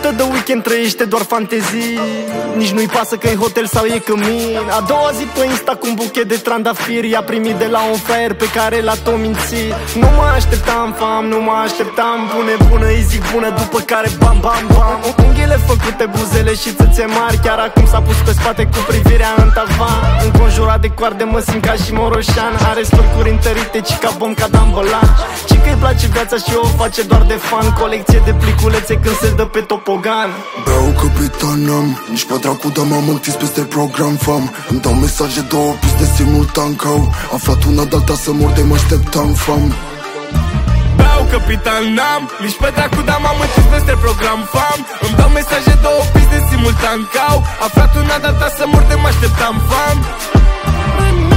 uită de weekend, trăiește doar fantezii. Nici nu-i pasă că e hotel sau e cămin. A doua zi pe Insta cu un buchet de trandafiri i-a primit de la un fraier pe care l-a tot mințit. Nu mă așteptam, fam, nu mă așteptam. Bună, îi zic bună, după care bam, bam, bam. Unghiile făcute, buzele și țâțe mari. Chiar acum s-a pus pe spate cu privirea în tavan. Înconjurat de coarde mă simt ca și Moroșan. Are stâlcuri întărite, ci ca bom ca Dambolan. Și că îi place viața și o face doar de fan. Colecție de pliculețe când se dă pe topogan. Beau capitan, n-am nici pe dracu, dar m-am închis peste program, fam. Îmi dau mesaje, două piste simultan, că au aflat una de-alta să mor de mă așteptam, fam. Beau capitan, n-am nici pe dracu, dar m-am închis peste program, fam. Îmi dau mesaje, două piste simultan, că au aflat una de-alta să mor de mă așteptam, fam.